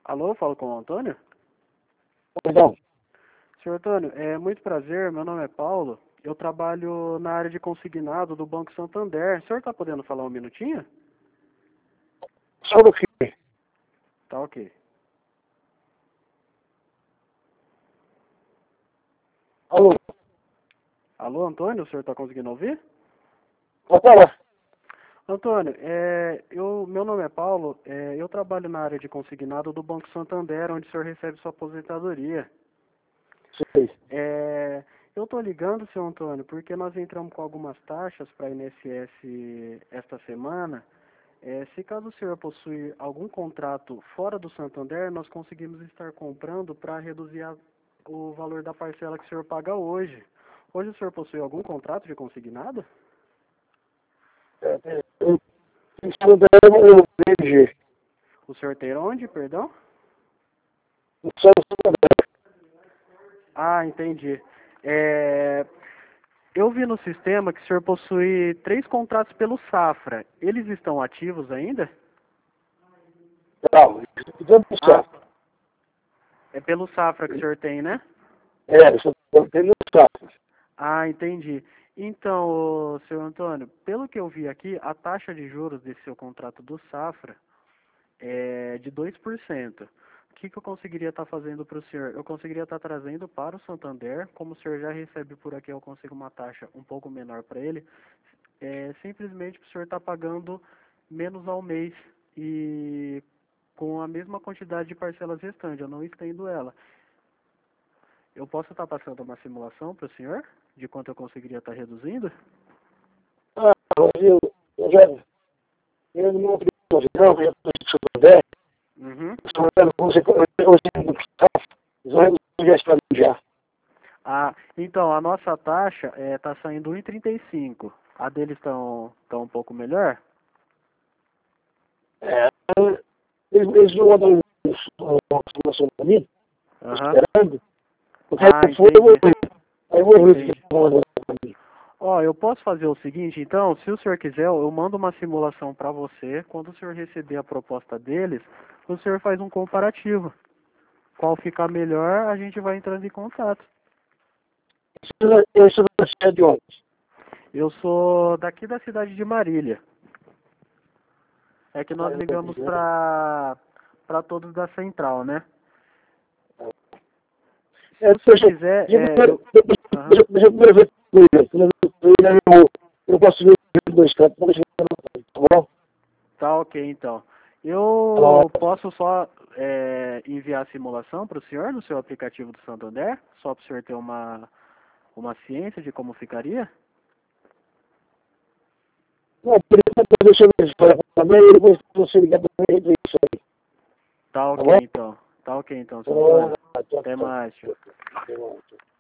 Alô, falo com o Antônio? Perdão. Senhor Antônio, é muito prazer, meu nome é Paulo. Eu trabalho na área de consignado do Banco Santander. O senhor está podendo falar um minutinho? Sobre o quê? Tá ok. Alô? Alô, Antônio, o senhor está conseguindo ouvir? Pode falar. Antônio, meu nome é Paulo, eu trabalho na área de consignado do Banco Santander, onde o senhor recebe sua aposentadoria. Sei. Eu estou ligando, senhor Antônio, porque nós entramos com algumas taxas para a INSS esta semana. Se caso o senhor possui algum contrato fora do Santander, nós conseguimos estar comprando para reduzir o valor da parcela que o senhor paga hoje. Hoje o senhor possui algum contrato de consignado? Eu estou dando o BG. O senhor tem onde, perdão? Não sei se Ah, entendi. Eu vi no sistema que o senhor possui 3 contratos pelo Safra. Eles estão ativos ainda? não. Dando Ah, certo. é pelo Safra que o senhor tem, né? Eu estou dando certo. Ah, entendi. Então, senhor Antônio, pelo que eu vi aqui, a taxa de juros desse seu contrato do Safra é de 2%. O que eu conseguiria estar fazendo para o senhor? Eu conseguiria estar trazendo para o Santander, como o senhor já recebe por aqui, eu consigo uma taxa um pouco menor para ele, simplesmente para o senhor estar pagando menos ao mês e com a mesma quantidade de parcelas restantes, eu não estendo ela. Eu posso estar passando uma simulação para o senhor de quanto eu conseguiria estar reduzindo? Eu já eu não acredito, não, eu estou bem. Uhum. Já. Ah, então, a nossa taxa está saindo 1,35. A deles estão um pouco melhor? Eles não mandam uma informação para mim, Aham. esperando. Porque Ah, aí foi, eu vou entendi. ver. Aí eu vou ver o que Entendi. eles mandam para mim. Ó, eu posso fazer o seguinte, então, se o senhor quiser, eu mando uma simulação para você. Quando o senhor receber a proposta deles, o senhor faz um comparativo. Qual ficar melhor, a gente vai entrando em contato. Eu estou na cidade de onde? Eu sou daqui da cidade de Marília. É que nós ligamos para todos da central, né? Se o senhor quiser, aham. Deixa eu primeiro ver eu posso ver dois cantos, tá bom? Tá ok, então. Tá bom. Eu posso só enviar a simulação para o senhor no seu aplicativo do Santander, só para o senhor ter uma ciência de como ficaria? Não, por enquanto, deixa eu ver se vai também, e depois você ligar também e ver isso aí. Tá Tá ok, bom? então. Tá ok, então, Tá seu bom, Antônio. tchau, Até tchau. mais, tio. Tá bom, tchau.